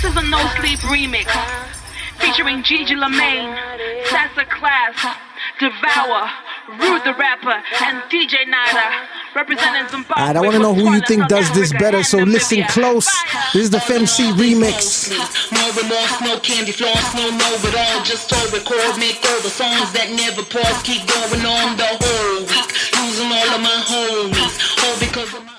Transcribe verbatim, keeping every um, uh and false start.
This is a No Sleep remix featuring Gigi Lamaine, Sassa Class, Devour, Rude the Rapper, and D J Nada. Representing Zimbabwe. Alright, I want to know who you think does this better, so listen close. This is the F M C remix. No remorse, no candy floss, no know it all. Just to record, make all the songs that never pause. Keep going on the whole week. Losing all of my homies, all because of my